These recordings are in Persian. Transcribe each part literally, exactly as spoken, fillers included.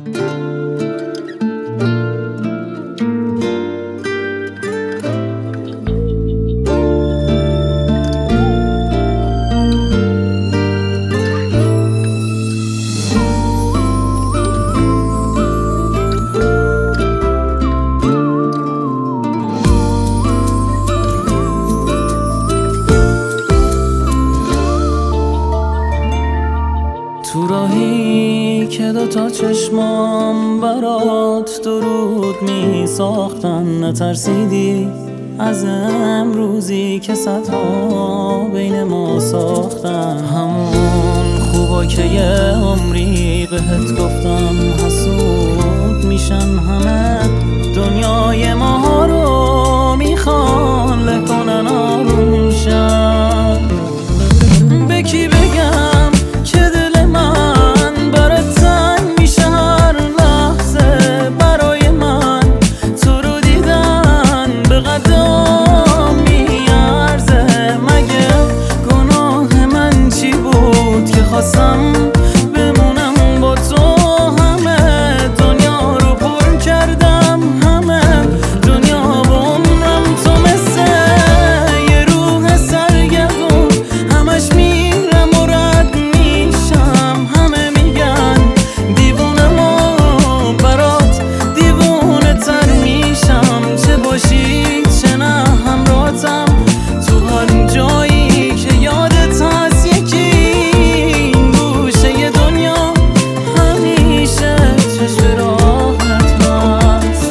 تو راهی که دوتا چشمام برات درود می ساختن، نترسیدی از امروزی که صدها بین ما ساختن. همون خوبا که یه عمری بهت گفتم حسود میشن همه، دنیای ما رو میخوان لکنن آروم شن. به کی بگم که دل من برات تنگ میشه هر لحظه؟ برای من تو رو دیدن به قدم میارزه. مگه گناه من چی بود که خواستم بمونم با تو؟ همه دنیا رو پر کردم، همه دنیا و عمرم تو مثل یه روح سرگردون، همش میرم و رد میشم. همه میگن دیوونم و برات دیوونه تر میشم. چه باشی چه نه همراهتم تو هر جایی که یادت هست. یکی این گوشه دنیا همیشه چشم راحت هست.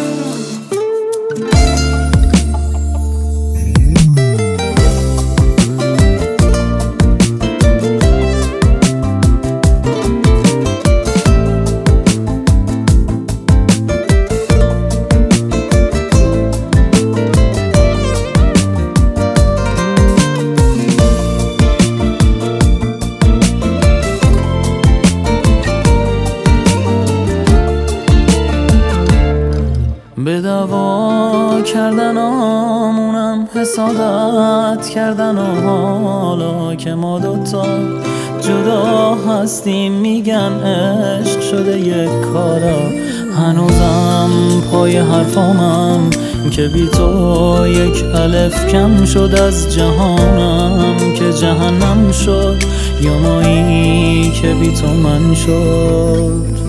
به دعوا کردن آمونم حسادت کردن و حالا که ما دوتا جدا هستیم میگن عشق شده یک کارا. هنوزم پای حرفامم که بی تو یک الف کم شد از جهانم، که جهنم شد یا مایی که بی تو من شد.